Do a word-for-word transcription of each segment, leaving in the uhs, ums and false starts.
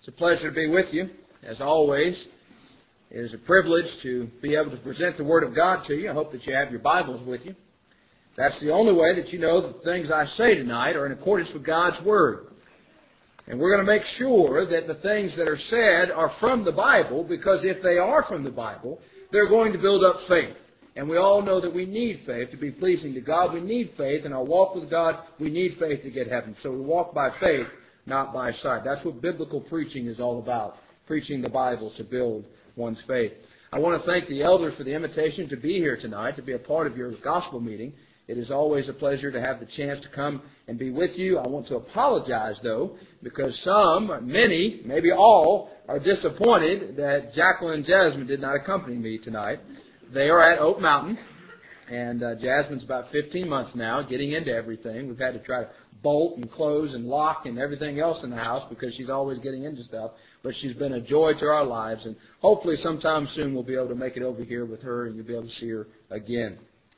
It's a pleasure to be with you, as always. It is a privilege to be able to present the Word of God to you. I hope that you have your Bibles with you. That's the only way that you know that the things I say tonight are in accordance with God's Word. And we're going to make sure that the things that are said are from the Bible, because if they are from the Bible, they're going to build up faith. And we all know that we need faith to be pleasing to God. We need faith in our walk with God. We need faith to get heaven. So we walk by faith, not by sight. That's what biblical preaching is all about, preaching the Bible to build one's faith. I want to thank the elders for the invitation to be here tonight, to be a part of your gospel meeting. It is always a pleasure to have the chance to come and be with you. I want to apologize, though, because some, many, maybe all, are disappointed that Jacqueline and Jasmine did not accompany me tonight. They are at Oak Mountain, and uh, Jasmine's about fifteen months now, getting into everything. We've had to try to bolt and close and lock and everything else in the house because she's always getting into stuff. But she's been a joy to our lives, and hopefully sometime soon we'll be able to make it over here with her and you'll be able to see her again.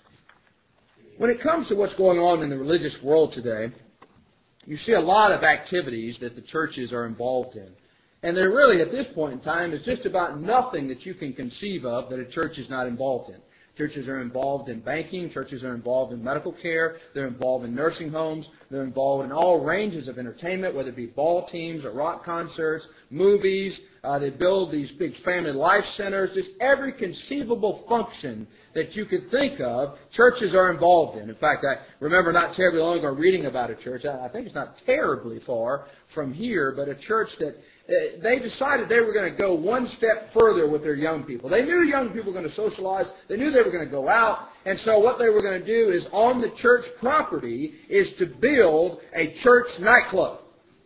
When it comes to what's going on in the religious world today, you see a lot of activities that the churches are involved in. And there really, at this point in time, is just about nothing that you can conceive of that a church is not involved in. Churches are involved in banking. Churches are involved in medical care. They're involved in nursing homes. They're involved in all ranges of entertainment, whether it be ball teams or rock concerts, movies. Uh, they build these big family life centers. Just every conceivable function that you could think of, churches are involved in. In fact, I remember not terribly long ago reading about a church. I think it's not terribly far from here, but a church that they decided they were going to go one step further with their young people. They knew young people were going to socialize. They knew they were going to go out. And so what they were going to do is on the church property is to build a church nightclub.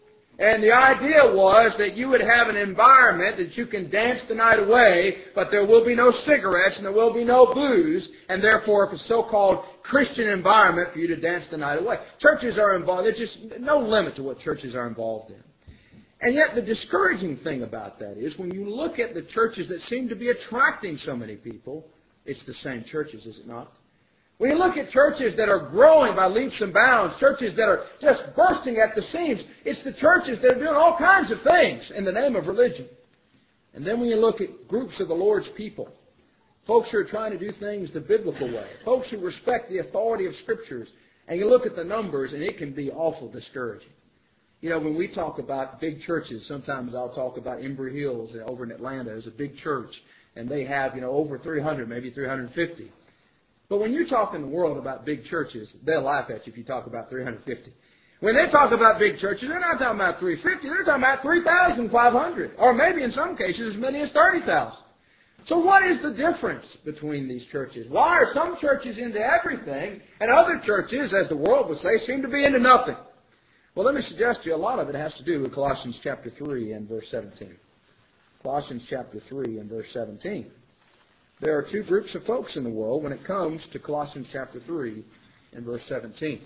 And the idea was that you would have an environment that you can dance the night away, but there will be no cigarettes and there will be no booze, and therefore a so-called Christian environment for you to dance the night away. Churches are involved. There's just no limit to what churches are involved in. And yet the discouraging thing about that is when you look at the churches that seem to be attracting so many people, it's the same churches, is it not? When you look at churches that are growing by leaps and bounds, churches that are just bursting at the seams, it's the churches that are doing all kinds of things in the name of religion. And then when you look at groups of the Lord's people, folks who are trying to do things the biblical way, folks who respect the authority of Scriptures, and you look at the numbers and it can be awful discouraging. You know, when we talk about big churches, sometimes I'll talk about Embry Hills over in Atlanta as a big church, and they have, you know, over three hundred, maybe three hundred fifty. But when you talk in the world about big churches, they'll laugh at you if you talk about three hundred fifty. When they talk about big churches, they're not talking about three hundred fifty, they're talking about three thousand five hundred, or maybe in some cases as many as thirty thousand. So what is the difference between these churches? Why are some churches into everything, and other churches, as the world would say, seem to be into nothing? Well, let me suggest to you a lot of it has to do with Colossians chapter three and verse seventeen. Colossians chapter three and verse seventeen. There are two groups of folks in the world when it comes to Colossians chapter three and verse seventeen.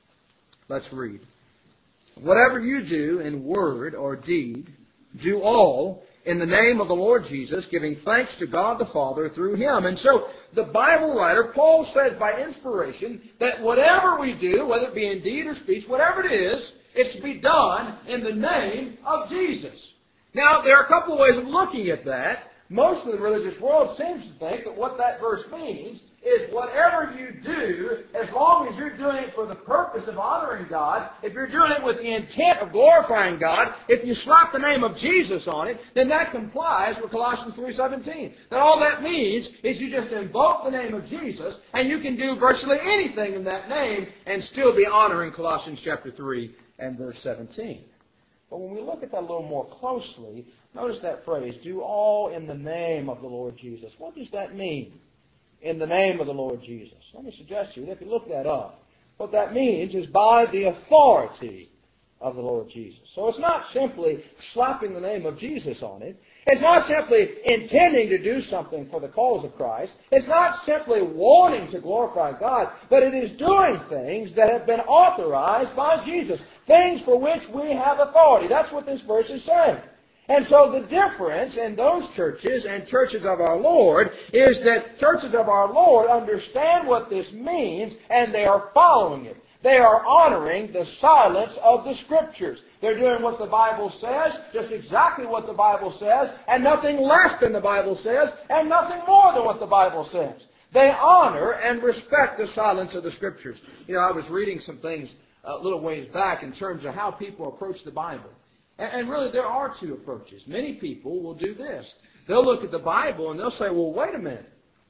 Let's read. Whatever you do in word or deed, do all in the name of the Lord Jesus, giving thanks to God the Father through Him. And so the Bible writer, Paul, says by inspiration that whatever we do, whether it be in deed or speech, whatever it is, it's to be done in the name of Jesus. Now, there are a couple of ways of looking at that. Most of the religious world seems to think that what that verse means is whatever you do, as long as you're doing it for the purpose of honoring God, if you're doing it with the intent of glorifying God, if you slap the name of Jesus on it, then that complies with Colossians three seventeen. That all that means is you just invoke the name of Jesus, and you can do virtually anything in that name and still be honoring Colossians chapter three and verse seventeen. But when we look at that a little more closely, notice that phrase, do all in the name of the Lord Jesus. What does that mean? In the name of the Lord Jesus. Let me suggest to you that if you look that up, what that means is by the authority of the Lord Jesus. So it's not simply slapping the name of Jesus on it. It's not simply intending to do something for the cause of Christ. It's not simply wanting to glorify God, but it is doing things that have been authorized by Jesus. Things for which we have authority. That's what this verse is saying. And so the difference in those churches and churches of our Lord is that churches of our Lord understand what this means and they are following it. They are honoring the silence of the Scriptures. They're doing what the Bible says, just exactly what the Bible says, and nothing less than the Bible says, and nothing more than what the Bible says. They honor and respect the silence of the Scriptures. You know, I was reading some things a little ways back in terms of how people approach the Bible. And really, there are two approaches. Many people will do this. They'll look at the Bible and they'll say, well, wait a minute.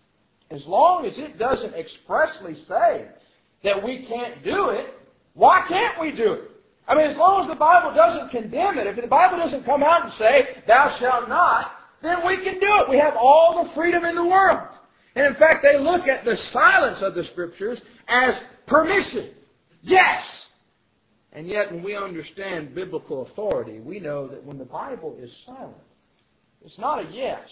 As long as it doesn't expressly say that we can't do it, why can't we do it? I mean, as long as the Bible doesn't condemn it, if the Bible doesn't come out and say, thou shalt not, then we can do it. We have all the freedom in the world. And in fact, they look at the silence of the Scriptures as permission. Yes! And yet, when we understand biblical authority, we know that when the Bible is silent, it's not a yes,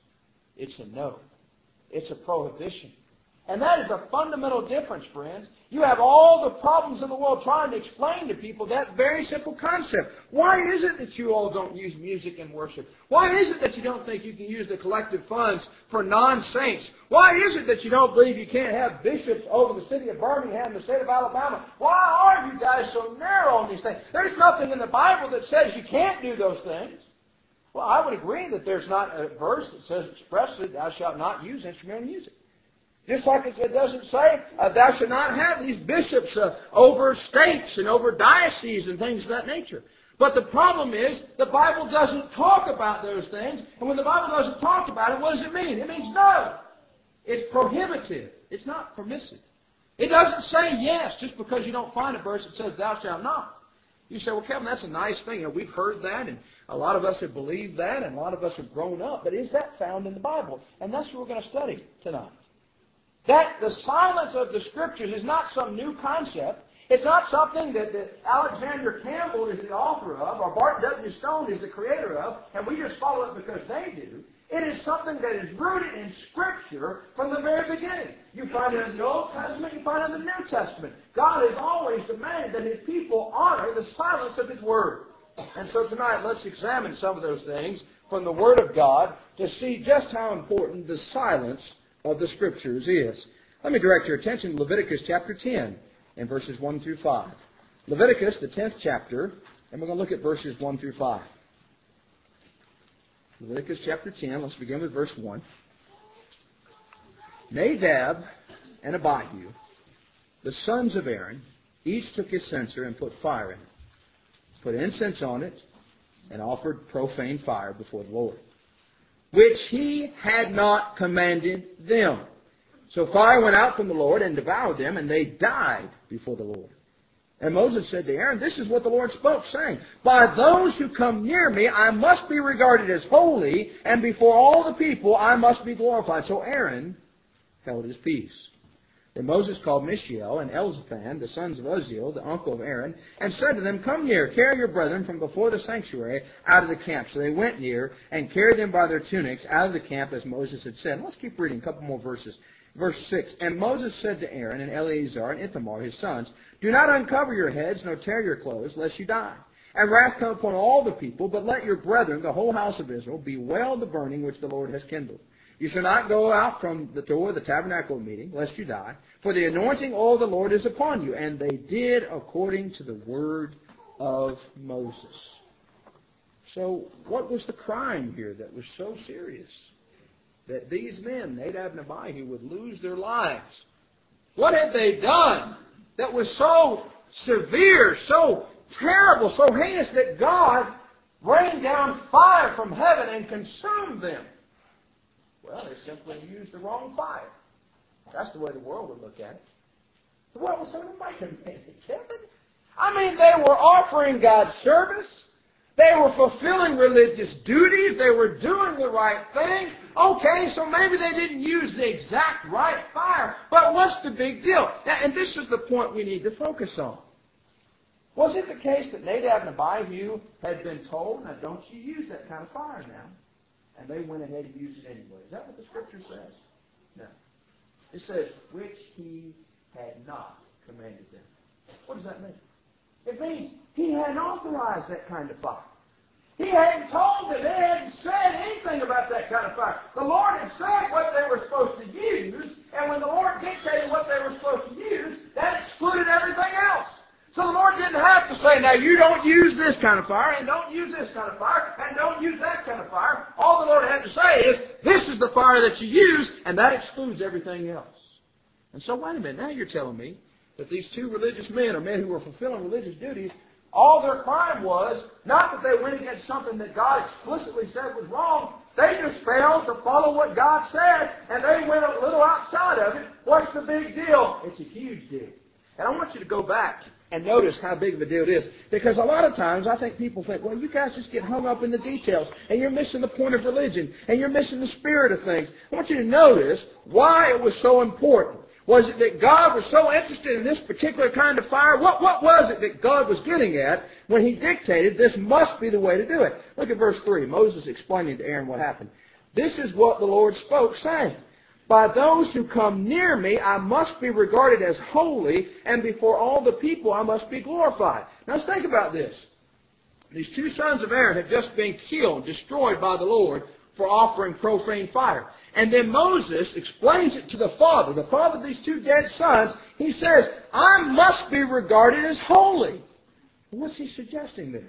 it's a no. It's a prohibition. And that is a fundamental difference, friends. You have all the problems in the world trying to explain to people that very simple concept. Why is it that you all don't use music in worship? Why is it that you don't think you can use the collective funds for non-saints? Why is it that you don't believe you can't have bishops over the city of Birmingham, the state of Alabama? Why are you guys so narrow on these things? There's nothing in the Bible that says you can't do those things. Well, I would agree that there's not a verse that says expressly, thou shalt not use instrumental music. Just like it doesn't say, uh, thou shalt not have these bishops uh, over states and over dioceses and things of that nature. But the problem is, the Bible doesn't talk about those things. And when the Bible doesn't talk about it, what does it mean? It means no. It's prohibitive. It's not permissive. It doesn't say yes just because you don't find a verse that says thou shalt not. You say, well, Kevin, that's a nice thing. You know, we've heard that, and a lot of us have believed that, and a lot of us have grown up. But is that found in the Bible? And that's what we're going to study tonight. That the silence of the Scriptures is not some new concept. It's not something that, that Alexander Campbell is the author of, or Bart W. Stone is the creator of, and we just follow it because they do. It is something that is rooted in Scripture from the very beginning. You find it in the Old Testament, you find it in the New Testament. God has always demanded that His people honor the silence of His Word. And so tonight, let's examine some of those things from the Word of God to see just how important the silence of the Scriptures is. Let me direct your attention to Leviticus chapter ten and verses one through five. Leviticus, the tenth chapter, and we're going to look at verses one through five. Leviticus chapter ten, let's begin with verse one. Nadab and Abihu, the sons of Aaron, each took his censer and put fire in it, put incense on it, and offered profane fire before the Lord, which He had not commanded them. So fire went out from the Lord and devoured them, and they died before the Lord. And Moses said to Aaron, this is what the Lord spoke, saying, by those who come near me I must be regarded as holy, and before all the people I must be glorified. So Aaron held his peace. Then Moses called Mishael and Elzaphan, the sons of Uzziel, the uncle of Aaron, and said to them, come near, carry your brethren from before the sanctuary out of the camp. So they went near and carried them by their tunics out of the camp as Moses had said. Let's keep reading a couple more verses. Verse six, and Moses said to Aaron and Eleazar and Ithamar, his sons, do not uncover your heads, nor tear your clothes, lest you die. And wrath come upon all the people, but let your brethren, the whole house of Israel, bewail the burning which the Lord has kindled. You shall not go out from the door of the tabernacle meeting, lest you die, for the anointing oil of the Lord is upon you. And they did according to the word of Moses. So what was the crime here that was so serious that these men, Nadab and Abihu, would lose their lives? What had they done that was so severe, so terrible, so heinous that God rained down fire from heaven and consumed them? Well, they simply used the wrong fire. That's the way the world would look at it. The world would say, well, wait a minute, Kevin. I mean, they were offering God service. They were fulfilling religious duties. They were doing the right thing. Okay, so maybe they didn't use the exact right fire, but what's the big deal? Now, and this is the point we need to focus on. Was it the case that Nadab and Abihu had been told, now don't you use that kind of fire now? And they went ahead and used it anyway. Is that what the Scripture says? No. It says, which He had not commanded them. What does that mean? It means He hadn't authorized that kind of fire. He hadn't told them. They hadn't said anything about that kind of fire. The Lord had said what they were supposed to use, and when the Lord dictated what they were supposed to use, that excluded everything else. So the Lord didn't have to say, now you don't use this kind of fire, and don't use this kind of fire, and don't use that kind of fire. All the Lord had to say is, this is the fire that you use, and that excludes everything else. And so wait a minute, now you're telling me that these two religious men, or men who were fulfilling religious duties, all their crime was not that they went against something that God explicitly said was wrong. They just failed to follow what God said, and they went a little outside of it. What's the big deal? It's a huge deal. And I want you to go back and notice how big of a deal it is. Because a lot of times I think people think, well, you guys just get hung up in the details, and you're missing the point of religion, and you're missing the spirit of things. I want you to notice why it was so important. Was it that God was so interested in this particular kind of fire? What, what was it that God was getting at when He dictated this must be the way to do it? Look at verse three. Moses explaining to Aaron what happened. This is what the Lord spoke, saying, by those who come near me, I must be regarded as holy, and before all the people I must be glorified. Now let's think about this. These two sons of Aaron had just been killed, destroyed by the Lord for offering profane fire. And then Moses explains it to the father, the father of these two dead sons. He says, I must be regarded as holy. What's he suggesting there?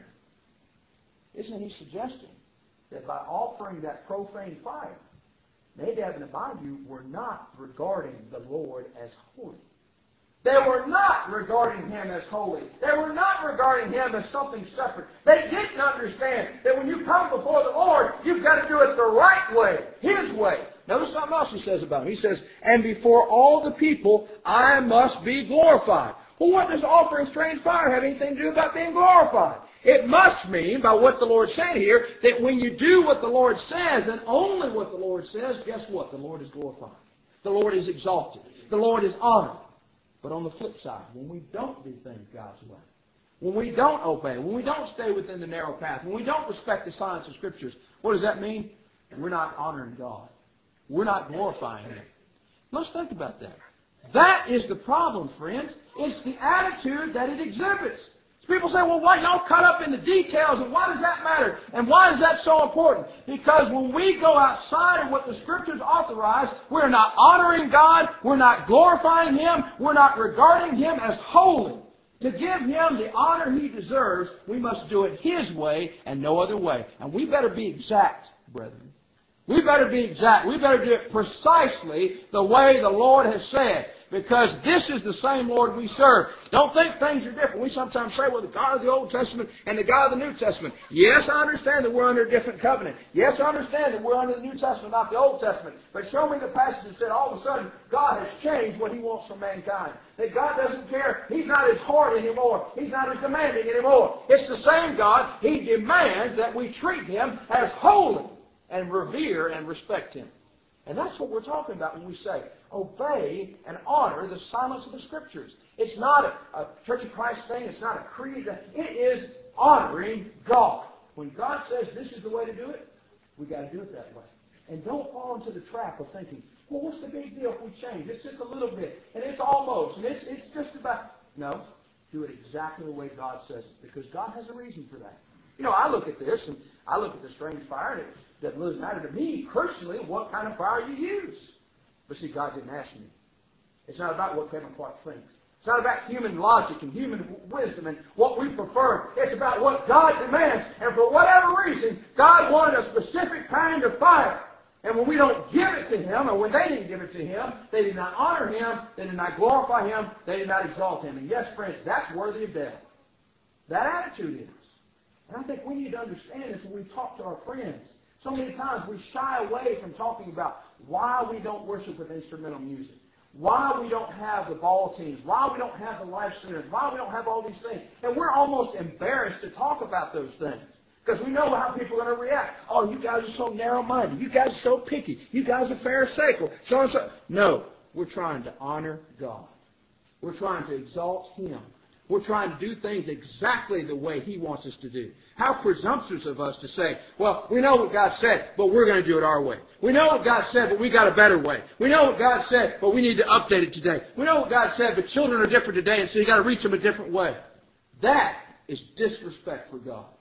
Isn't he suggesting that by offering that profane fire, Nadab and Abihu were not regarding the Lord as holy? They were not regarding Him as holy. They were not regarding Him as something separate. They didn't understand that when you come before the Lord, you've got to do it the right way, His way. Notice something else He says about Him. He says, and before all the people, I must be glorified. Well, what does offering strange fire have anything to do about being glorified? It must mean, by what the Lord said here, that when you do what the Lord says, and only what the Lord says, guess what? The Lord is glorified. The Lord is exalted. The Lord is honored. But on the flip side, when we don't do things God's way, when we don't obey, when we don't stay within the narrow path, when we don't respect the science of Scriptures, what does that mean? We're not honoring God. We're not glorifying Him. Let's think about that. That is the problem, friends. It's the attitude that it exhibits. People say, well, why y'all cut up in the details, and why does that matter? And why is that so important? Because when we go outside of what the Scriptures authorize, we're not honoring God, we're not glorifying Him, we're not regarding Him as holy. To give Him the honor He deserves, we must do it His way and no other way. And we better be exact, brethren. We better be exact. We better do it precisely the way the Lord has said. Because this is the same Lord we serve. Don't think things are different. We sometimes say, well, the God of the Old Testament and the God of the New Testament. Yes, I understand that we're under a different covenant. Yes, I understand that we're under the New Testament, not the Old Testament. But show me the passage that said all of a sudden God has changed what He wants from mankind. That God doesn't care. He's not as hard anymore. He's not as demanding anymore. It's the same God. He demands that we treat Him as holy and revere and respect Him. And that's what we're talking about when we say, obey and honor the silence of the Scriptures. It's not a, a Church of Christ thing. It's not a creed. It is honoring God. When God says this is the way to do it, we've got to do it that way. And don't fall into the trap of thinking, well, what's the big deal if we change? It's just a little bit. And it's almost. And it's, it's just about. No. Do it exactly the way God says it. Because God has a reason for that. You know, I look at this, and I look at the strange fire, and it doesn't really matter to me personally what kind of fire you use. But see, God didn't ask me. It's not about what Kevin Clark thinks. It's not about human logic and human wisdom and what we prefer. It's about what God demands. And for whatever reason, God wanted a specific kind of fire. And when we don't give it to Him, or when they didn't give it to Him, they did not honor Him, they did not glorify Him, they did not exalt Him. And yes, friends, that's worthy of death. That attitude is. And I think we need to understand this when we talk to our friends. So many times we shy away from talking about why we don't worship with instrumental music, why we don't have the ball teams, why we don't have the life centers, why we don't have all these things. And we're almost embarrassed to talk about those things because we know how people are going to react. Oh, you guys are so narrow-minded. You guys are so picky. You guys are pharisaical. So and so. No, we're trying to honor God. We're trying to exalt Him. We're trying to do things exactly the way He wants us to do. How presumptuous of us to say, well, we know what God said, but we're going to do it our way. We know what God said, but we got a better way. We know what God said, but we need to update it today. We know what God said, but children are different today, and so you got to reach them a different way. That is disrespect for God.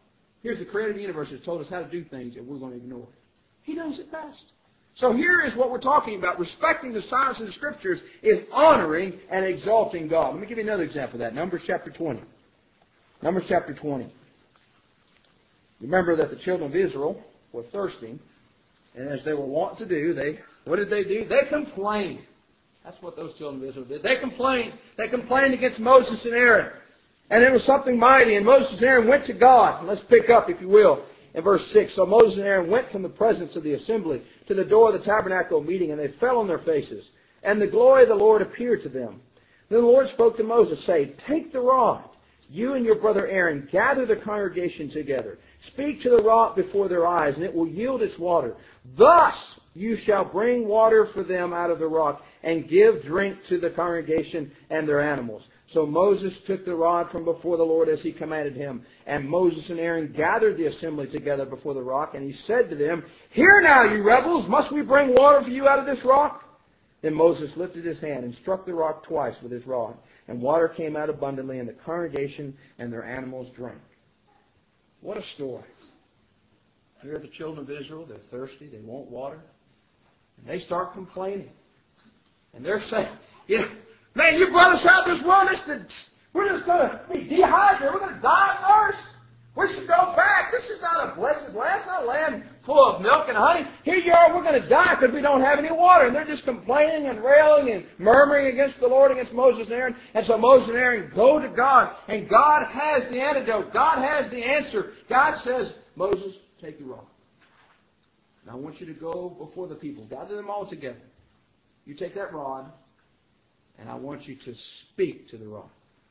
Here's the creator of the universe that's told us how to do things, and we're going to ignore it. He knows it best. So here is what we're talking about. Respecting the silence of the Scriptures is honoring and exalting God. Let me give you another example of that. Numbers chapter twenty. Numbers chapter twenty. Remember that the children of Israel were thirsty, and as they were wont to do, they what did they do? They complained. That's what those children of Israel did. They complained. They complained against Moses and Aaron. And it was something mighty. And Moses and Aaron went to God. Let's pick up, if you will, in verse six. So Moses and Aaron went from the presence of the assembly to the door of the tabernacle of meeting, and they fell on their faces. And the glory of the Lord appeared to them. Then the Lord spoke to Moses, saying, Take the rod, you and your brother Aaron, gather the congregation together. Speak to the rock before their eyes, and it will yield its water. Thus you shall bring water for them out of the rock, and give drink to the congregation and their animals. So Moses took the rod from before the Lord as he commanded him. And Moses and Aaron gathered the assembly together before the rock. And he said to them, Hear now, you rebels, must we bring water for you out of this rock? Then Moses lifted his hand and struck the rock twice with his rod. And water came out abundantly, and the congregation and their animals drank. What a story. Here are the children of Israel. They're thirsty. They want water. And they start complaining. And they're saying, you know, man, you brought us out of this wilderness. We're just going to be dehydrated. We're going to die of thirst. We should go back. This is not a blessed land. It's not a land full of milk and honey. Here you are. We're going to die because we don't have any water. And they're just complaining and railing and murmuring against the Lord, against Moses and Aaron. And so Moses and Aaron go to God. And God has the antidote. God has the answer. God says, Moses, take the rod. Now I want you to go before the people. Gather them all together. You take that rod, and I want you to speak to the rod.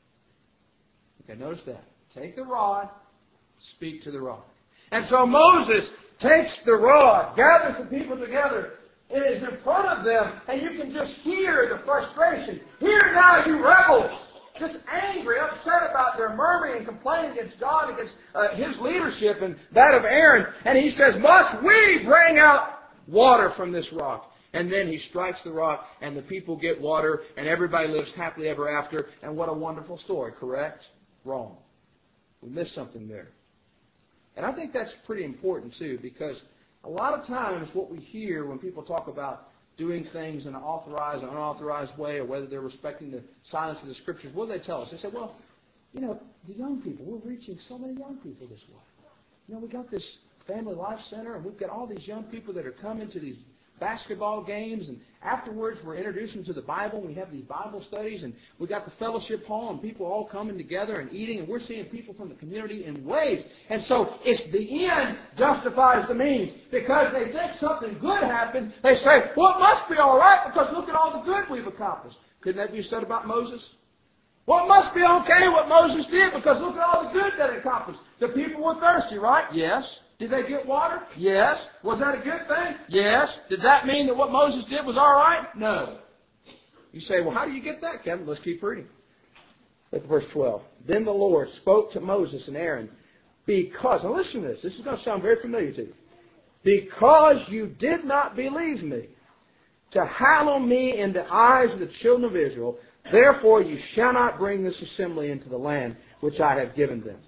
Okay, notice that. Take the rod, speak to the rod. And so Moses takes the rod, gathers the people together, and is in front of them, and you can just hear the frustration. Hear now, you rebels! Just angry, upset about their murmuring and complaining against God, against uh, His leadership and that of Aaron. And he says, Must we bring out water from this rock? And then he strikes the rock, and the people get water, and everybody lives happily ever after. And what a wonderful story, correct? Wrong. We missed something there. And I think that's pretty important, too, because a lot of times what we hear when people talk about doing things in an authorized or unauthorized way, or whether they're respecting the silence of the Scriptures, what do they tell us? They say, well, you know, the young people, we're reaching so many young people this way. You know, we got this Family Life Center, and we've got all these young people that are coming to these basketball games, and afterwards we're introducing them to the Bible. We have these Bible studies, and we got the fellowship hall, and people all coming together and eating, and we're seeing people from the community in waves. And so it's the end justifies the means, because they think something good happened. They say, well, it must be all right because look at all the good we've accomplished. Couldn't that be said about Moses? Well, it must be okay what Moses did because look at all the good that it accomplished. The people were thirsty, right? Yes. Did they get water? Yes. Was that a good thing? Yes. Did that mean that what Moses did was all right? No. You say, well, how do you get that, Kevin? Let's keep reading. Look at verse twelve. Then the Lord spoke to Moses and Aaron because, now listen to this. This is going to sound very familiar to you. Because you did not believe me to hallow me in the eyes of the children of Israel, therefore you shall not bring this assembly into the land which I have given them.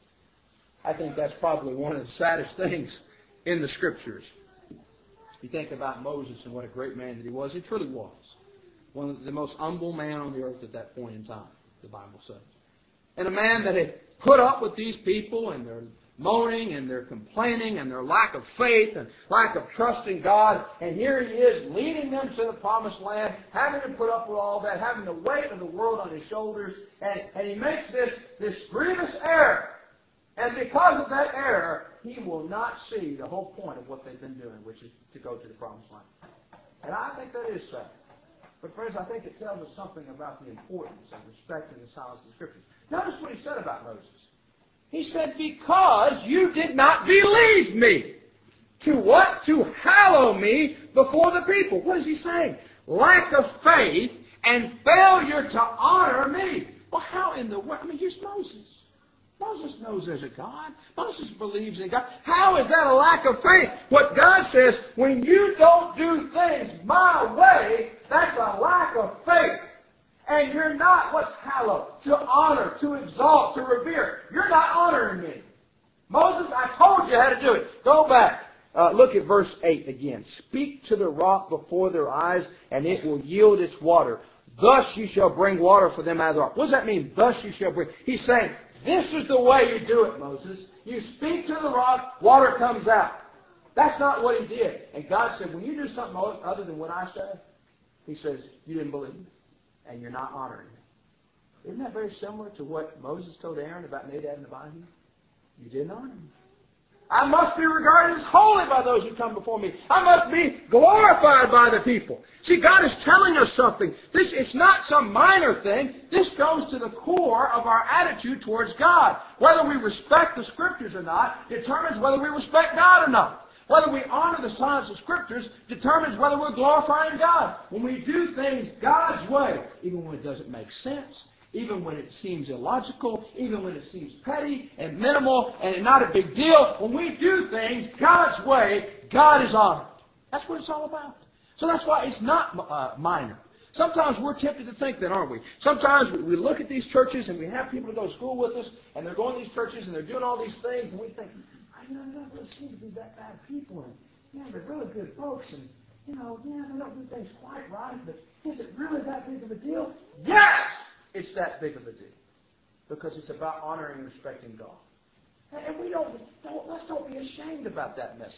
I think that's probably one of the saddest things in the Scriptures. You think about Moses and what a great man that he was. He truly was. One of the most humble man on the earth at that point in time, the Bible says. And a man that had put up with these people and their moaning and their complaining and their lack of faith and lack of trust in God. And here he is leading them to the promised land, having to put up with all that, having the weight of the world on his shoulders. And, and he makes this, this grievous error. And because of that error, he will not see the whole point of what they've been doing, which is to go to the promised land. And I think that is sad. But friends, I think it tells us something about the importance of respecting the silence of the Scriptures. Notice what he said about Moses. He said, because you did not believe me. To what? To hallow me before the people. What is he saying? Lack of faith and failure to honor me. Well, how in the world? I mean, here's Moses. Moses knows there's a God. Moses believes in God. How is that a lack of faith? What God says, when you don't do things my way, that's a lack of faith. And you're not what's hallowed, to honor, to exalt, to revere. You're not honoring me. Moses, I told you how to do it. Go back. Uh, look at verse eight again. Speak to the rock before their eyes, and it will yield its water. Thus you shall bring water for them out of the rock. What does that mean, thus you shall bring? He's saying, this is the way you do it, Moses. You speak to the rock, water comes out. That's not what he did. And God said, when you do something other than what I say, he says, you didn't believe me, and you're not honoring me. Isn't that very similar to what Moses told Aaron about Nadab and Abihu? You didn't honor me. I must be regarded as holy by those who come before me. I must be glorified by the people. See, God is telling us something. This It's not some minor thing. This goes to the core of our attitude towards God. Whether we respect the Scriptures or not determines whether we respect God or not. Whether we honor the signs of Scriptures determines whether we're glorifying God. When we do things God's way, even when it doesn't make sense, even when it seems illogical, even when it seems petty and minimal and not a big deal, when we do things God's way, God is honored. That's what it's all about. So that's why it's not uh, minor. Sometimes we're tempted to think that, aren't we? Sometimes we look at these churches and we have people to go to school with us, and they're going to these churches and they're doing all these things, and we think, you know, they don't really seem to be that bad people, and yeah, they're really good folks, and you know, yeah, they don't do things quite right, but is it really that big of a deal? Yes! It's that big of a deal. Because it's about honoring and respecting God. And we don't, don't, let's don't be ashamed about that message.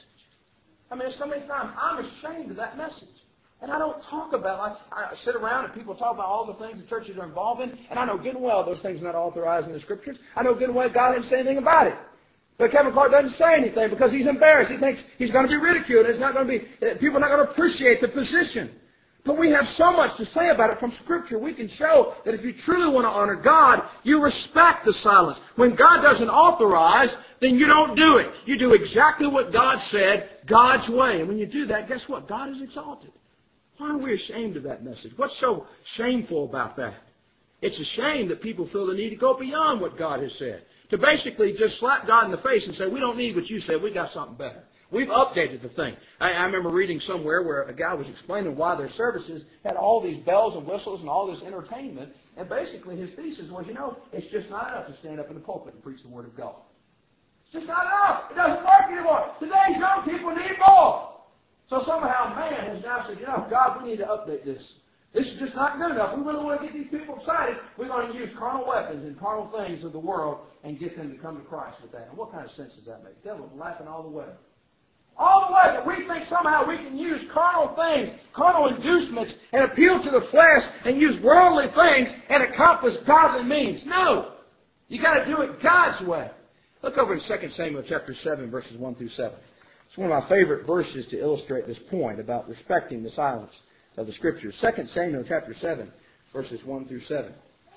I mean, so many times I'm ashamed of that message. And I don't talk about, I, I sit around and people talk about all the things the churches are involved in, and I know good and well those things are not authorized in the Scriptures. I know good and well God didn't say anything about it. But Kevin Clark doesn't say anything because he's embarrassed. He thinks he's going to be ridiculed. It's not going to be, people are not going to appreciate the position. But we have so much to say about it from Scripture. We can show that if you truly want to honor God, you respect the silence. When God doesn't authorize, then you don't do it. You do exactly what God said, God's way. And when you do that, guess what? God is exalted. Why are we ashamed of that message? What's so shameful about that? It's a shame that people feel the need to go beyond what God has said. To basically just slap God in the face and say, we don't need what you said, we got something better. We've updated the thing. I, I remember reading somewhere where a guy was explaining why their services had all these bells and whistles and all this entertainment. And basically his thesis was, you know, it's just not enough to stand up in the pulpit and preach the Word of God. It's just not enough. It doesn't work anymore. Today's young people need more. So somehow man has now said, you know, God, we need to update this. This is just not good enough. We really want to get these people excited. We're going to use carnal weapons and carnal things of the world and get them to come to Christ with that. And what kind of sense does that make? The devil's laughing all the way. All the way that we think somehow we can use carnal things, carnal inducements, and appeal to the flesh and use worldly things and accomplish godly means. No! You got to do it God's way. Look over in Second Samuel chapter seven, verses one through seven. It's one of my favorite verses to illustrate this point about respecting the silence of the Scriptures. Second Samuel chapter seven, verses one through seven.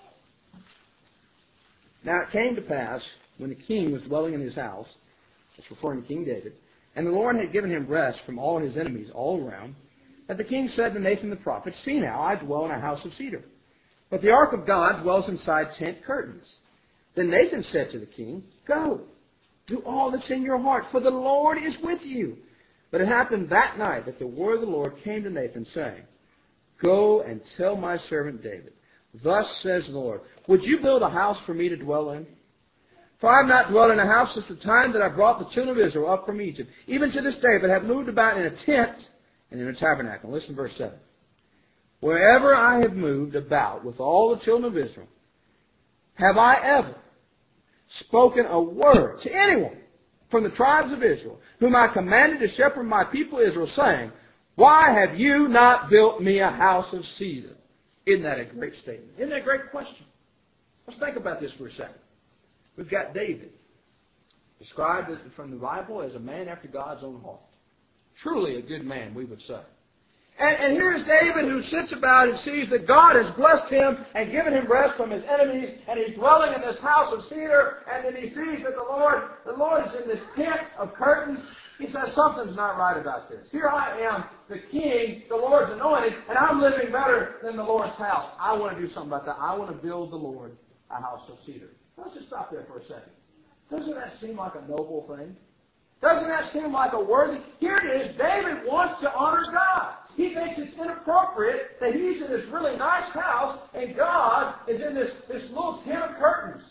Now it came to pass, when the king was dwelling in his house, it's referring to King David, and the Lord had given him rest from all his enemies all around, that the king said to Nathan the prophet, see now, I dwell in a house of cedar, but the ark of God dwells inside tent curtains. Then Nathan said to the king, go, do all that's in your heart, for the Lord is with you. But it happened that night that the word of the Lord came to Nathan, saying, go and tell my servant David, thus says the Lord, would you build a house for me to dwell in? For I have not dwelt in a house since the time that I brought the children of Israel up from Egypt, even to this day, but have moved about in a tent and in a tabernacle. Listen to verse seven. Wherever I have moved about with all the children of Israel, have I ever spoken a word to anyone from the tribes of Israel, whom I commanded to shepherd my people Israel, saying, why have you not built me a house of cedar? Isn't that a great statement? Isn't that a great question? Let's think about this for a second. We've got David, described from the Bible as a man after God's own heart. Truly a good man, we would say. And, and here's David who sits about and sees that God has blessed him and given him rest from his enemies, and he's dwelling in this house of cedar, and then he sees that the Lord, the Lord's in this tent of curtains. He says, something's not right about this. Here I am, the king, the Lord's anointed, and I'm living better than the Lord's house. I want to do something about that. I want to build the Lord a house of cedar. Let's just stop there for a second. Doesn't that seem like a noble thing? Doesn't that seem like a worthy? Here it is. David wants to honor God. He thinks it's inappropriate that he's in this really nice house and God is in this, this little tent of curtains.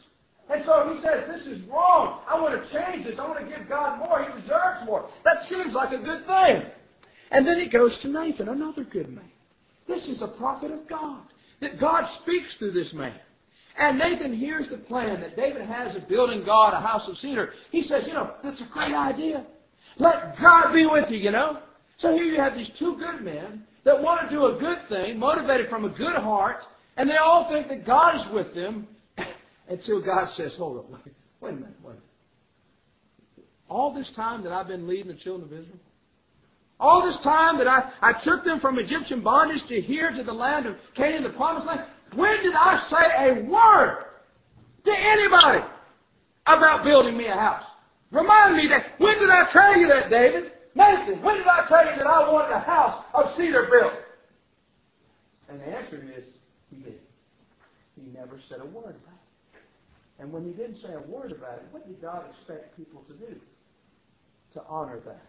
And so he says, this is wrong. I want to change this. I want to give God more. He deserves more. That seems like a good thing. And then he goes to Nathan, another good man. This is a prophet of God. That God speaks through this man. And Nathan hears the plan that David has of building God a house of cedar. He says, you know, that's a great idea. Let God be with you, you know. So here you have these two good men that want to do a good thing, motivated from a good heart, and they all think that God is with them until God says, hold up, wait, wait a minute, wait a minute. All this time that I've been leading the children of Israel, all this time that I, I took them from Egyptian bondage to here to the land of Canaan, the promised land, when did I say a word to anybody about building me a house? Remind me that. When did I tell you that, David? Nathan, when did I tell you that I wanted a house of cedar built? And the answer is, he didn't. He never said a word about it. And when he didn't say a word about it, what did God expect people to do? To honor that.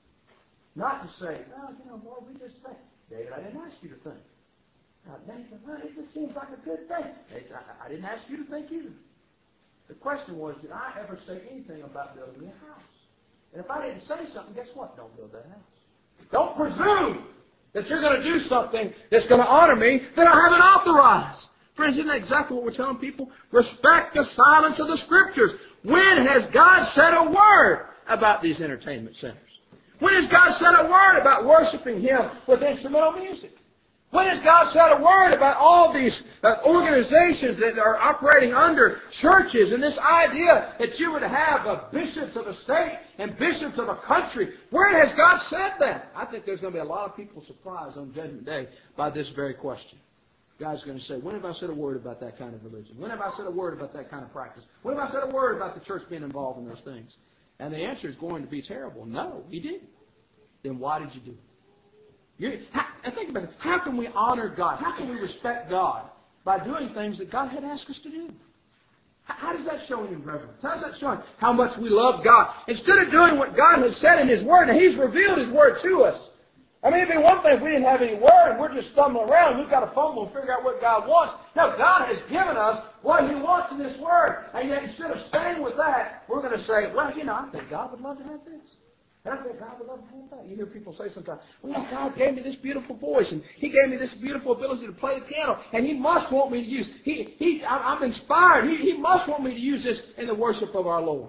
Not to say, oh, you know, Lord, we just think. David, I didn't ask you to think. Now, Nathan, well, it just seems like a good thing. Nathan, I, I didn't ask you to think either. The question was, did I ever say anything about building me a house? And if I didn't say something, guess what? Don't build that house. Don't presume that you're going to do something that's going to honor me that I haven't authorized. Friends, isn't that exactly what we're telling people? Respect the silence of the Scriptures. When has God said a word about these entertainment centers? When has God said a word about worshiping Him with instrumental music? When has God said a word about all these uh, organizations that are operating under churches and this idea that you would have uh, bishops of a state and bishops of a country? Where has God said that? I think there's going to be a lot of people surprised on Judgment Day by this very question. God's going to say, when have I said a word about that kind of religion? When have I said a word about that kind of practice? When have I said a word about the church being involved in those things? And the answer is going to be terrible. No, He didn't. Then why did you do it? You're, how, and think about it. How can we honor God? How can we respect God by doing things that God had asked us to do? How, how does that show Him reverence? How does that show how much we love God? Instead of doing what God has said in His Word, and He's revealed His Word to us. I mean, it'd be one thing if we didn't have any Word and we're just stumbling around. We've got to fumble and figure out what God wants. No, God has given us what He wants in this Word. And yet instead of staying with that, we're going to say, well, you know, I think God would love to have this. And I think God would love to have that. You hear people say sometimes, well, God gave me this beautiful voice, and He gave me this beautiful ability to play the piano, and He must want me to use. He, he, I'm inspired. He, he must want me to use this in the worship of our Lord.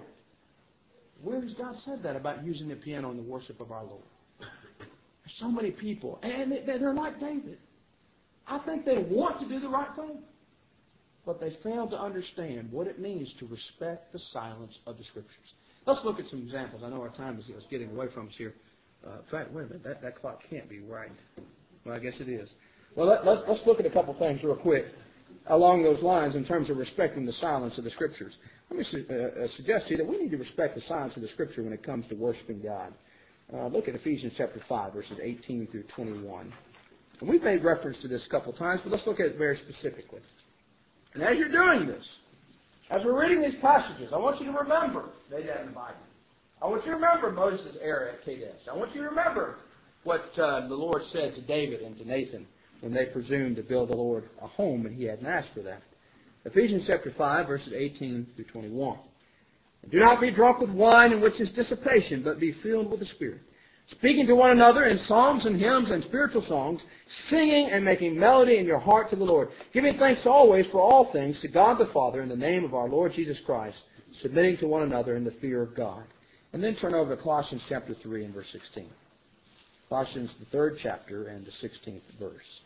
Where has God said that about using the piano in the worship of our Lord? There's so many people, and they're like David. I think they want to do the right thing, but they fail to understand what it means to respect the silence of the Scriptures. Let's look at some examples. I know our time is getting away from us here. Uh, in fact, wait a minute. That, that clock can't be right. Well, I guess it is. Well, let, let's, let's look at a couple things real quick along those lines in terms of respecting the silence of the Scriptures. Let me su- uh, uh, suggest to you that we need to respect the silence of the Scripture when it comes to worshiping God. Uh, look at Ephesians chapter five, verses eighteen through twenty-one. And we've made reference to this a couple times, but let's look at it very specifically. And as you're doing this, as we're reading these passages, I want you to remember Nadab and Abihu. I want you to remember Moses' error at Kadesh. I want you to remember what uh, the Lord said to David and to Nathan when they presumed to build the Lord a home and He hadn't asked for that. Ephesians chapter five, verses eighteen through twenty-one. And do not be drunk with wine, in which is dissipation, but be filled with the Spirit, speaking to one another in psalms and hymns and spiritual songs, singing and making melody in your heart to the Lord, giving thanks always for all things to God the Father in the name of our Lord Jesus Christ, submitting to one another in the fear of God. And then turn over to Colossians chapter three and verse sixteen. Colossians, the third chapter and the sixteenth verse.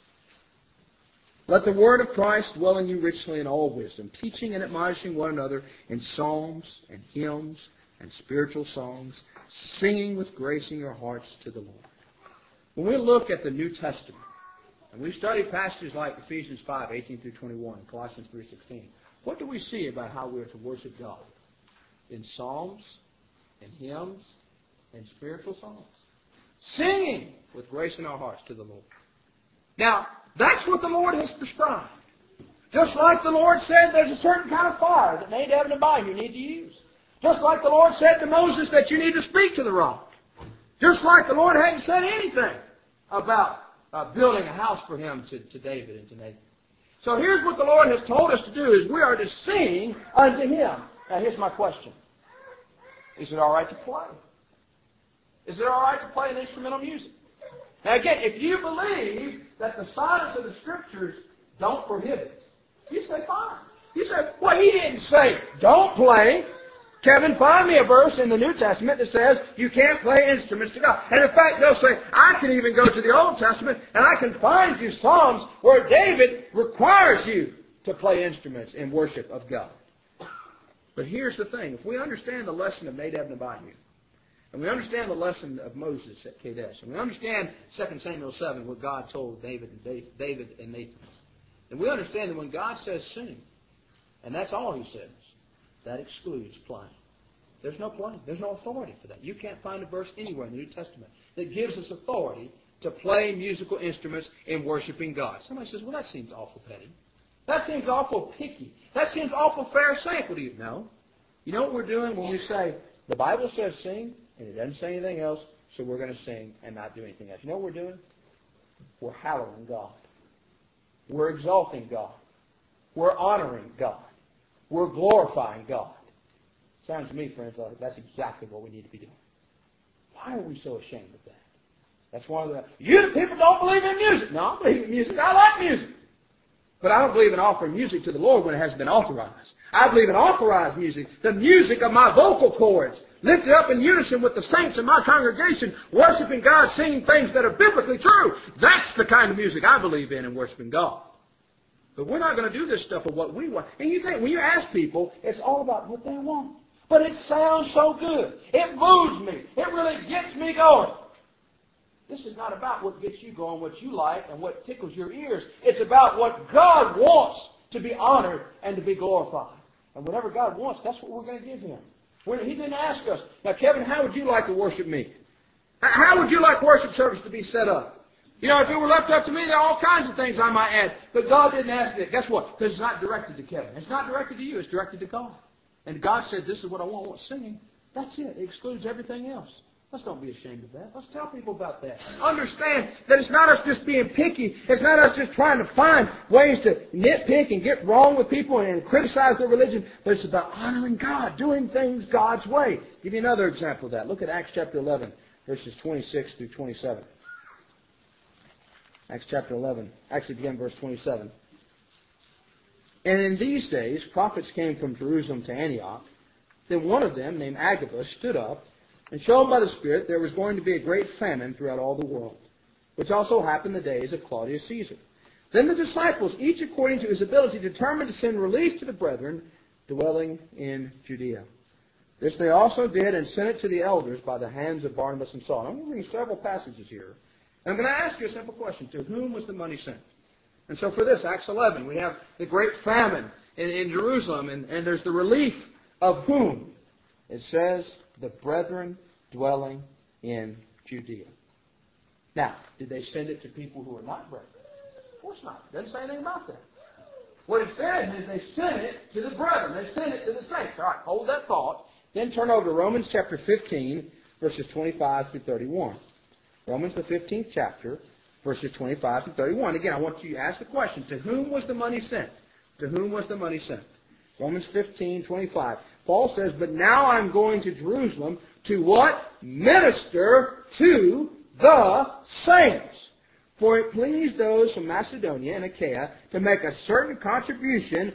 Let the word of Christ dwell in you richly in all wisdom, teaching and admonishing one another in psalms and hymns and spiritual songs, singing with grace in your hearts to the Lord. When we look at the New Testament, and we study passages like Ephesians five, eighteen through twenty-one, and Colossians three, sixteen, what do we see about how we are to worship God? In psalms, in hymns, and spiritual songs. Singing with grace in our hearts to the Lord. Now, that's what the Lord has prescribed. Just like the Lord said there's a certain kind of fire that Nadab and Abihu need to use. Just like the Lord said to Moses that you need to speak to the rock. Just like the Lord hadn't said anything about uh, building a house for him to, to David and to Nathan. So here's what the Lord has told us to do, is we are to sing unto Him. Now here's my question. Is it all right to play? Is it all right to play an instrumental music? Now again, if you believe that the silence of the Scriptures don't prohibit it, you say fine. You say, well, He didn't say don't play. Kevin, find me a verse in the New Testament that says you can't play instruments to God. And in fact, they'll say, I can even go to the Old Testament and I can find you Psalms where David requires you to play instruments in worship of God. But here's the thing. If we understand the lesson of Nadab and Abihu, and we understand the lesson of Moses at Kadesh, and we understand Second Samuel seven, what God told David and David and Nathan, and we understand that when God says sing, and that's all He says, that excludes playing. There's no playing. There's no authority for that. You can't find a verse anywhere in the New Testament that gives us authority to play musical instruments in worshiping God. Somebody says, well, that seems awful petty. That seems awful picky. That seems awful pharisaical to you. No. You know what we're doing when we say, the Bible says sing, and it doesn't say anything else, so we're going to sing and not do anything else. You know what we're doing? We're hallowing God. We're exalting God. We're honoring God. We're glorifying God. Sounds to me, friends, like that's exactly what we need to be doing. Why are we so ashamed of that? That's one of the... You people don't believe in music. No, I believe in music. I like music. But I don't believe in offering music to the Lord when it hasn't been authorized. I believe in authorized music. The music of my vocal cords, lifted up in unison with the saints in my congregation, worshiping God, singing things that are biblically true. That's the kind of music I believe in in worshiping God. But we're not going to do this stuff of what we want. And you think, when you ask people, it's all about what they want. But it sounds so good. It moves me. It really gets me going. This is not about what gets you going, what you like, and what tickles your ears. It's about what God wants to be honored and to be glorified. And whatever God wants, that's what we're going to give Him. He didn't ask us, now, Kevin, how would you like to worship me? How would you like worship service to be set up? You know, if it were left up to me, there are all kinds of things I might add. But God didn't ask it. Guess what? Because it's not directed to Kevin. It's not directed to you. It's directed to God. And God said, this is what I want, I want singing. That's it. It excludes everything else. Let's don't be ashamed of that. Let's tell people about that. Understand that it's not us just being picky. It's not us just trying to find ways to nitpick and get wrong with people and criticize their religion. But it's about honoring God, doing things God's way. I'll give you another example of that. Look at Acts chapter eleven, verses twenty-six through twenty-seven. Acts chapter eleven. Actually, begin verse twenty-seven. And in these days, prophets came from Jerusalem to Antioch. Then one of them, named Agabus, stood up and showed by the Spirit there was going to be a great famine throughout all the world, which also happened in the days of Claudius Caesar. Then the disciples, each according to his ability, determined to send relief to the brethren dwelling in Judea. This they also did and sent it to the elders by the hands of Barnabas and Saul. I'm going to read several passages here. And I'm going to ask you a simple question. To whom was the money sent? And so for this, Acts eleven, we have the great famine in, in Jerusalem, and, and there's the relief of whom? It says, the brethren dwelling in Judea. Now, did they send it to people who are not brethren? Of course not. It doesn't say anything about that. What it says is they sent it to the brethren. They sent it to the saints. All right, hold that thought. Then turn over to Romans chapter fifteen, verses twenty-five through thirty-one. Romans the fifteenth chapter, verses twenty-five through thirty-one. Again, I want you to ask the question, to whom was the money sent? To whom was the money sent? Romans fifteen, twenty-five. Paul says, but now I'm going to Jerusalem to what? Minister to the saints. For it pleased those from Macedonia and Achaia to make a certain contribution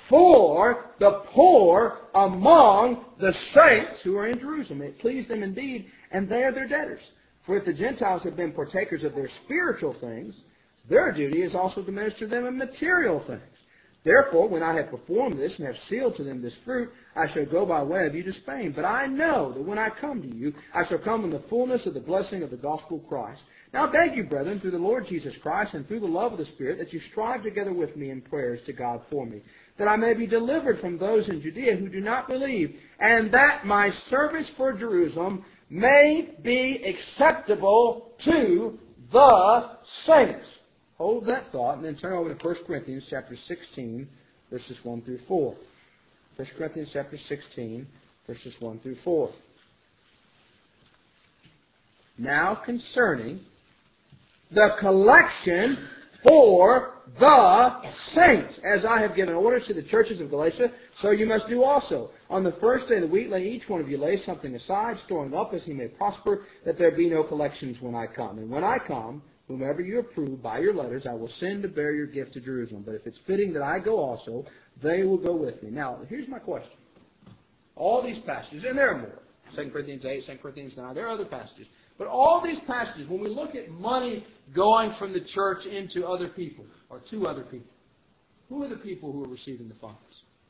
for the poor among the saints who are in Jerusalem. It pleased them indeed, and they are their debtors. For if the Gentiles have been partakers of their spiritual things, their duty is also to minister to them in material things. Therefore, when I have performed this and have sealed to them this fruit, I shall go by way of you to Spain. But I know that when I come to you, I shall come in the fullness of the blessing of the gospel of Christ. Now I beg you, brethren, through the Lord Jesus Christ and through the love of the Spirit, that you strive together with me in prayers to God for me, that I may be delivered from those in Judea who do not believe, and that my service for Jerusalem may be acceptable to the saints. Hold that thought and then turn over to First Corinthians chapter sixteen, verses one through four. First Corinthians chapter sixteen, verses one through four. Now concerning the collection for the saints. As I have given orders to the churches of Galatia, so you must do also. On the first day of the week, let each one of you lay something aside, storing up as he may prosper, that there be no collections when I come. And when I come, whomever you approve by your letters, I will send to bear your gift to Jerusalem. But if it's fitting that I go also, they will go with me. Now, here's my question. All these passages, and there are more. Second Corinthians eight, Second Corinthians nine, there are other passages. But all these passages, when we look at money going from the church into other people, or to other people, who are the people who are receiving the funds?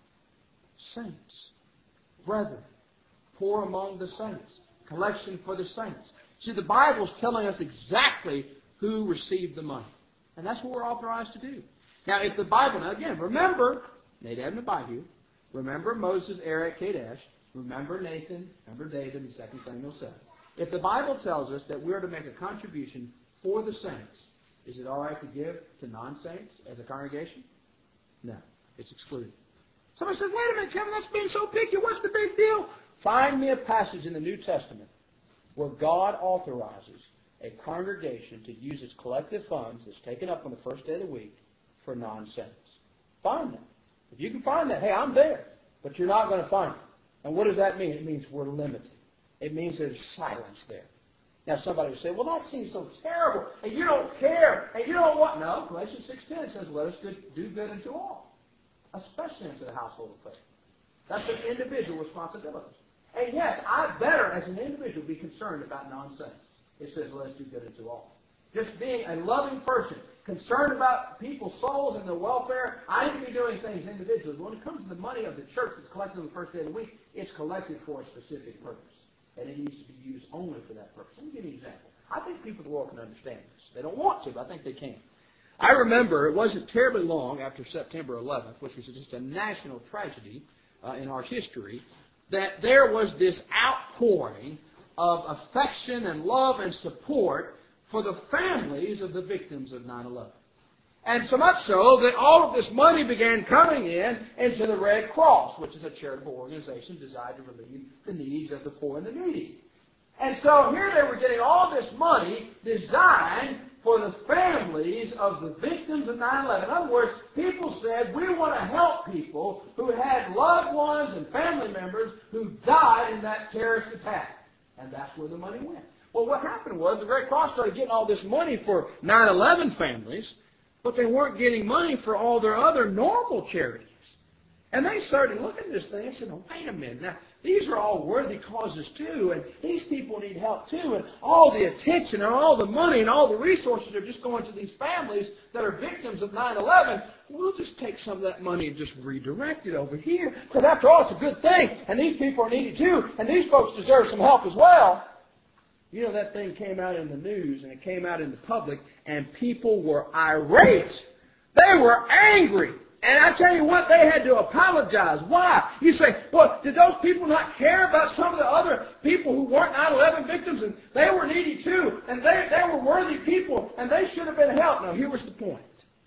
Saints. Brethren. Poor among the saints. Collection for the saints. See, the Bible is telling us exactly who received the money. And that's what we're authorized to do. Now, if the Bible, now again, remember Nadab and Abihu, remember Moses' heir at Kadesh, remember Nathan, remember David in Second Samuel seven. If the Bible tells us that we're to make a contribution for the saints, is it all right to give to non-saints as a congregation? No, it's excluded. Somebody says, wait a minute, Kevin, that's being so picky. What's the big deal? Find me a passage in the New Testament where God authorizes a congregation to use its collective funds that's taken up on the first day of the week for non-saints. Find that. If you can find that, hey, I'm there. But you're not going to find it. And what does that mean? It means we're limited. It means there's silence there. Now somebody will say, well, that seems so terrible, and you don't care, and you don't want... No, Galatians six ten says, let us do good unto all, especially unto the household of faith. That's an individual responsibility. And yes, I better, as an individual, be concerned about non-saints. It says, let us do good unto all. Just being a loving person, concerned about people's souls and their welfare, I need to be doing things individually. But when it comes to the money of the church that's collected on the first day of the week, it's collected for a specific purpose. And it needs to be used only for that purpose. Let me give you an example. I think people in the world can understand this. They don't want to, but I think they can. I remember it wasn't terribly long after September eleventh, which was just a national tragedy uh, in our history, that there was this outpouring of affection and love and support for the families of the victims of nine eleven. And so much so that all of this money began coming in into the Red Cross, which is a charitable organization designed to relieve the needs of the poor and the needy. And so here they were getting all this money designed for the families of the victims of nine eleven. In other words, people said, we want to help people who had loved ones and family members who died in that terrorist attack. And that's where the money went. Well, what happened was the Red Cross started getting all this money for nine eleven families, but they weren't getting money for all their other normal charities. And they started looking at this thing and said, oh, wait a minute. Now, these are all worthy causes too, and these people need help too, and all the attention and all the money and all the resources are just going to these families that are victims of nine eleven. We'll just take some of that money and just redirect it over here, because after all, it's a good thing, and these people are needy too, and these folks deserve some help as well. You know, that thing came out in the news, and it came out in the public, and people were irate. They were angry. And I tell you what, they had to apologize. Why? You say, well, did those people not care about some of the other people who weren't nine eleven victims, and they were needy too, and they, they were worthy people, and they should have been helped? No, here was the point.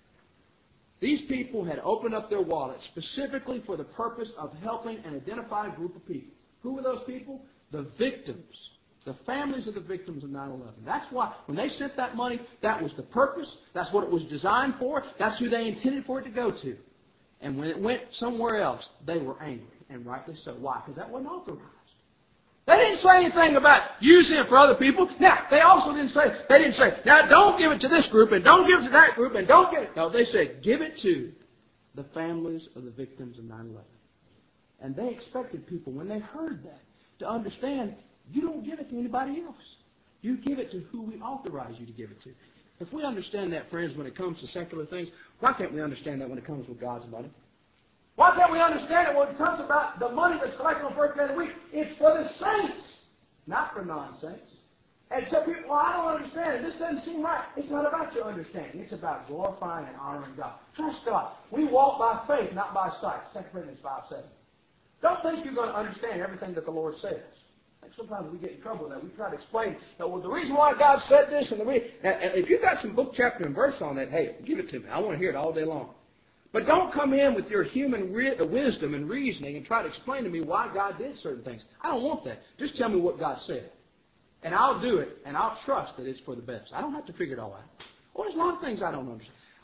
These people had opened up their wallets specifically for the purpose of helping an identified group of people. Who were those people? The victims. The families of the victims of nine eleven. That's why, when they sent that money, that was the purpose. That's what it was designed for. That's who they intended for it to go to. And when it went somewhere else, they were angry, and rightly so. Why? Because that wasn't authorized. They didn't say anything about using it for other people. Now, they also didn't say, they didn't say, now don't give it to this group, and don't give it to that group, and don't give it. No, they said, give it to the families of the victims of nine eleven. And they expected people, when they heard that, to understand, you don't give it to anybody else. You give it to who we authorize you to give it to. If we understand that, friends, when it comes to secular things, why can't we understand that when it comes with God's money? Why can't we understand it when it comes about the money that's collected on the first day of the week? It's for the saints, not for non-saints. And so people, well, I don't understand it. This doesn't seem right. It's not about your understanding. It's about glorifying and honoring God. Trust God. We walk by faith, not by sight. Second Corinthians five seven. Don't think you're going to understand everything that the Lord says. Sometimes we get in trouble with that. We try to explain, that, well, the reason why God said this and the reason... Now, if you've got some book, chapter, and verse on that, hey, give it to me. I want to hear it all day long. But don't come in with your human re- wisdom and reasoning and try to explain to me why God did certain things. I don't want that. Just tell me what God said. And I'll do it, and I'll trust that it's for the best. I don't have to figure it all out. Well, there's a lot of things I don't understand.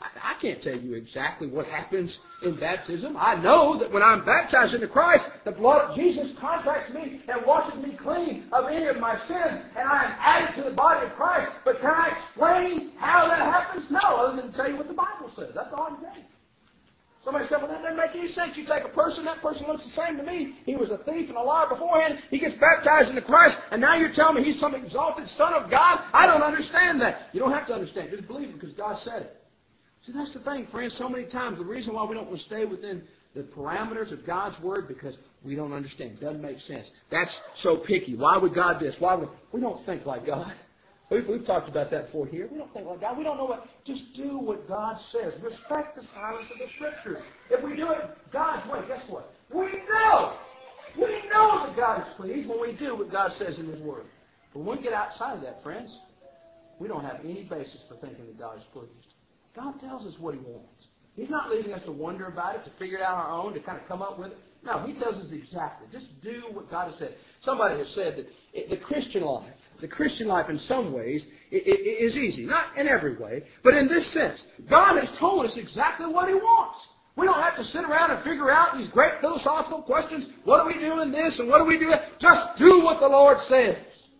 I, I can't tell you exactly what happens in baptism. I know that when I'm baptized into Christ, the blood of Jesus contracts me and washes me clean of any of my sins, and I am added to the body of Christ. But can I explain how that happens? No, other than tell you what the Bible says. That's all I can tell you. Somebody said, well, that doesn't make any sense. You take a person, that person looks the same to me. He was a thief and a liar beforehand. He gets baptized into Christ, and now you're telling me he's some exalted Son of God? I don't understand that. You don't have to understand. Just believe it because God said it. See, that's the thing, friends. So many times, the reason why we don't want to stay within the parameters of God's Word, because we don't understand. It doesn't make sense. That's so picky. Why would God this? Why would we don't think like God? We've, we've talked about that before here. We don't think like God. We don't know what. Just do what God says. Respect the silence of the Scriptures. If we do it God's way, guess what? We know. We know that God is pleased when we do what God says in His Word. But when we get outside of that, friends, we don't have any basis for thinking that God is pleased. God tells us what He wants. He's not leaving us to wonder about it, to figure it out on our own, to kind of come up with it. No, He tells us exactly. Just do what God has said. Somebody has said that it, the Christian life, the Christian life in some ways it, it, it is easy. Not in every way, but in this sense. God has told us exactly what He wants. We don't have to sit around and figure out these great philosophical questions. What do we do in this and what do we do that? Just do what the Lord says.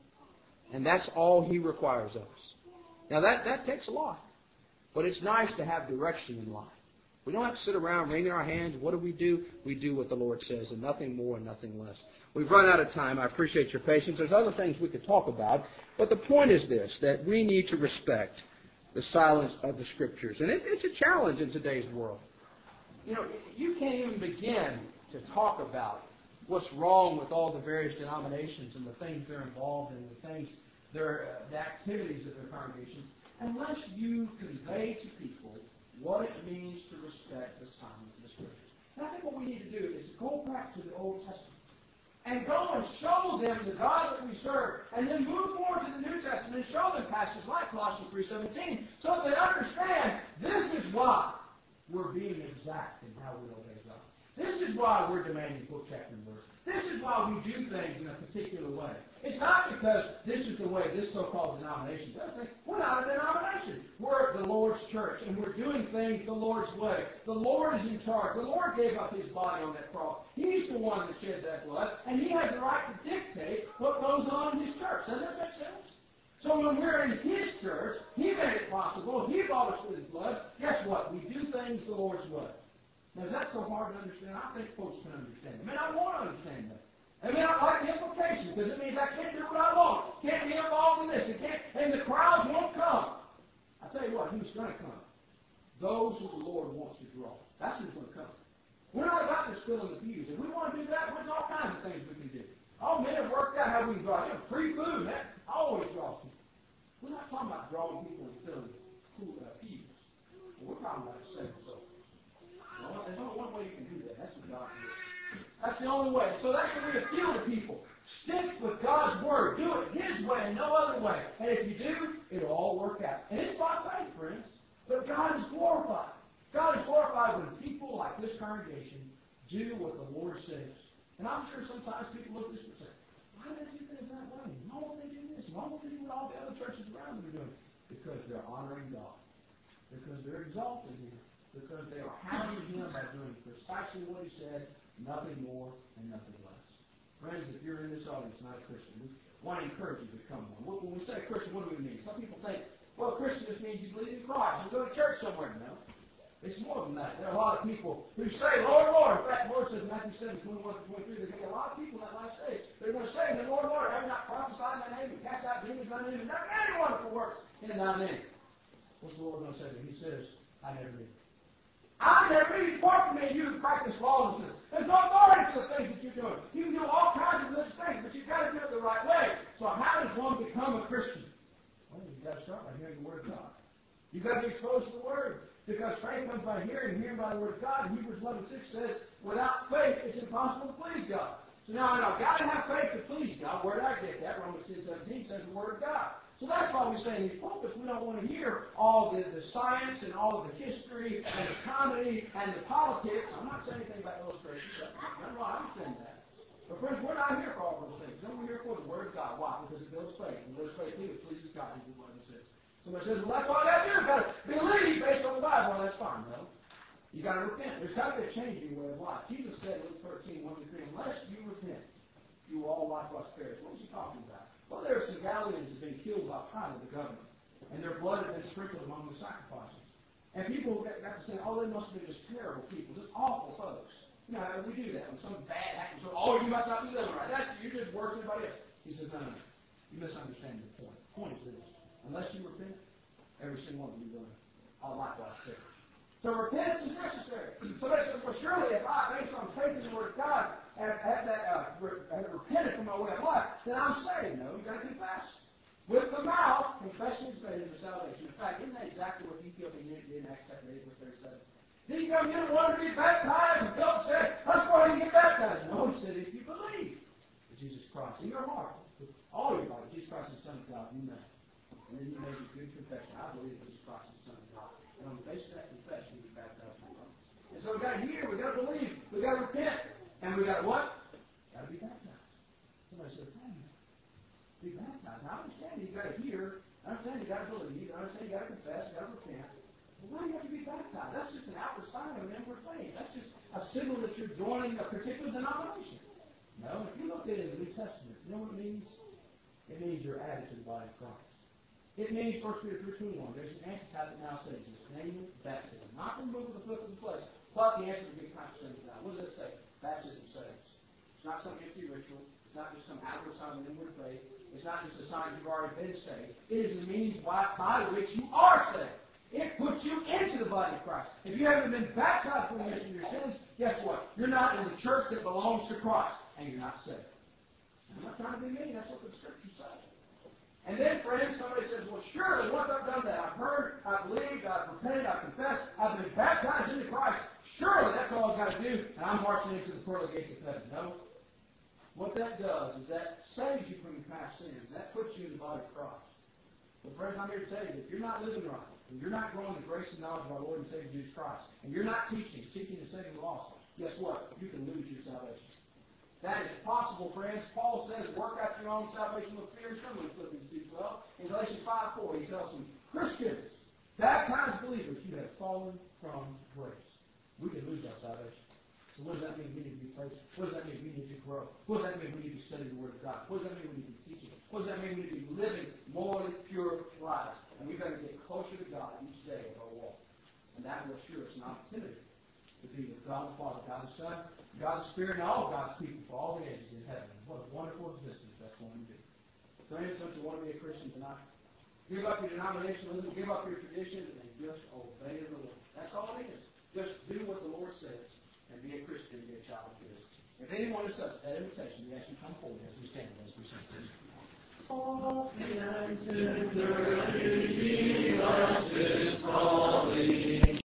And that's all He requires of us. Now that, that takes a lot. But it's nice to have direction in life. We don't have to sit around wringing our hands. What do we do? We do what the Lord says, and nothing more and nothing less. We've run out of time. I appreciate your patience. There's other things we could talk about. But the point is this, that we need to respect the silence of the Scriptures. And it, it's a challenge in today's world. You know, you can't even begin to talk about what's wrong with all the various denominations and the things they're involved in, the things, their, uh, the activities of their congregations, unless you convey to people what it means to respect the silence of the Scriptures. And I think what we need to do is go back to the Old Testament and go and show them the God that we serve, and then move forward to the New Testament and show them passages like Colossians three seventeen, so that they understand this is why we're being exact in how we obey God. This is why we're demanding book, chapter, and verse. This is why we do things in a particular way. It's not because this is the way this so-called denomination does things. We're not a denomination. We're the Lord's church, and we're doing things the Lord's way. The Lord is in charge. The Lord gave up His body on that cross. He's the one that shed that blood, and He has the right to dictate what goes on in His church. Doesn't that make sense? So when we're in His church, He made it possible. He bought us with His blood. Guess what? We do things the Lord's way. Now, is that so hard to understand? I think folks can understand it. I mean, I want to understand that. I mean, I like the implication, because it means I can't do what I want. Can't be involved in this. It can't, and the crowds won't come. I tell you what, who's going to come? Those who the Lord wants to draw. That's who's going to come. We're not about just filling the pews. If we want to do that, there's all kinds of things we can do. Oh, men have worked out how we can draw. You know, free food, that always draws people. We're not talking about drawing people and filling uh, pews. We're talking about saving souls. Well, there's only one way you can do that. That's what God did. That's the only way. So that's the way to appeal to people. Stick with God's Word. Do it His way and no other way. And if you do, it'll all work out. And it's by faith, friends. But God is glorified. God is glorified when people like this congregation do what the Lord says. And I'm sure sometimes people look at this and say, why do they do things that way? Why won't they do this? Why won't they do what all the other churches around them are doing? Because they're honoring God. Because they're exalting Him. Because they are honoring Him by doing precisely what He said, nothing more and nothing less. Friends, if you're in this audience, not a Christian, we want to encourage you to become one. When we say Christian, what do we mean? Some people think, well, Christian just means you believe in Christ and go to church somewhere. No. It's more than that. There are a lot of people who say, Lord, Lord. In fact, the Lord says in Matthew seven, twenty-one to twenty-three, there's going to be a lot of people in that last stage. They're going to say, Lord, Lord, have you not prophesied in thy name and cast out demons in thy name and done any wonderful works in thy name? What's the Lord going to say to them? He says, I never knew you. I never knew you. Apart from me, you who practice lawlessness. There's no authority for the things that you're doing. You can do all kinds of religious things, but you've got to do it the right way. So how does one become a Christian? Well, you've got to start by hearing the Word of God. You've got to be exposed to the Word. Because faith comes by hearing, and hearing by the Word of God. And Hebrews eleven six says, without faith, it's impossible to please God. So now I've got to have faith to please God. Where did I get that? Romans ten seventeen says the Word of God. So that's why we say in these pulpits we don't want to hear all the, the science and all of the history and the comedy and the politics. I'm not saying anything about illustrations. I'm wrong. I understand that. But friends, we're not here for all those things. No, we're here for the Word of God. Why? Because it builds faith. And builds faith too, it pleases God. He what it says. Somebody says, well, that's all I got to do. I've got to believe based on the Bible. Well, that's fine. No. You got to repent. There's got to be a change in your way of life. Jesus said in Luke thirteen, one to three, unless you repent, you will all likewise perish. What was he talking about? Well, there are some Galileans who have been killed by Pilate, the governor, and their blood had been sprinkled among the sacrifices. And people got to say, oh, they must be just terrible people, just awful folks. You know, we do that when something bad happens. Oh, you must not be living right. That's you're just worse than anybody else. He says, no, no, no. You misunderstand the point. The point is this: unless you repent, every single one of you will all likewise perish. So repentance is necessary. Somebody says, well, surely if I, based on faith in the Word of God, have, have, that, uh, re- have repented from my way of life, then I'm saved. No, you've got to confess. With the mouth, confession is made into salvation. In fact, isn't that exactly what he killed in Acts chapter eight, verse thirty-seven? Did he come in and wanted to be baptized? And Philip said, that's why you get baptized. No, he said, if you believe that Jesus Christ in your heart, with all your body, Jesus Christ is the Son of God, you know. And then you make a good confession. I believe that Jesus Christ is the Son of God. And on the basis of that confession, you get baptized in the And so we've got to hear, we've got to believe, we've got to repent. And we've got to what? Got to be baptized. Somebody says, hey, be baptized. Now, I understand you've got to hear. I understand you've got to believe. I understand you've got to confess. You've got to repent. Well, why do you have to be baptized? That's just an outward sign of an inward faith. That's just a signal that you're joining a particular denomination. No, if you look at it in the New Testament, you know what it means? It means you're added to the body of Christ. It means, First Peter three twenty-one, there's an answer that now says this, namely baptism. Not the removal of the foot of the place, but the answer to be conscious now. What does it say? Baptism saves. It's not some empty ritual. It's not just some outward sign of inward faith. It's not just a sign you've already been saved. It is the means by, by which you are saved. It puts you into the body of Christ. If you haven't been baptized for the remission of your sins, guess what? You're not in the church that belongs to Christ, and you're not saved. I'm not trying to be mean. That's what the Scripture says. And then, friends, somebody says, well, surely once I've done that, I've heard, I've believed, I've repented, I've confessed, I've been baptized into Christ. Surely that's all I've got to do, and I'm marching into the pearly gates of heaven. No. What that does is that saves you from your past sins. That puts you in the body of Christ. But friends, I'm here to tell you that if you're not living right, and you're not growing the grace and knowledge of our Lord and Savior Jesus Christ, and you're not teaching, teaching and saving the lost, guess what? You can lose your salvation. That is possible, friends. Paul says, work out your own salvation with fear and trembling, Philippians two twelve. In Galatians five four, he tells them, Christians, baptized believers, you have fallen from grace. We can lose our salvation. So what does that mean? We need to be faithful. What does that mean? We need to grow. What does that mean? We need to study the Word of God. What does that mean? We need to be teaching. What does that mean? We need to be living morally pure lives. And we've got to get closer to God each day of our walk. And that will assure us an opportunity to be with God the Father, God the Son, God the Spirit, and all of God's people for all the ages in heaven. What a wonderful existence that's going to be. Friends, don't you want to be a Christian tonight? Give up your denominationalism, give up your traditions, and just obey the Lord. That's all it is. Just do what the Lord says. And be a Christian, be a child of His. If anyone is such that invitation, we ask you to come forward as we stand as we sing. Oh, the answer, Jesus is calling.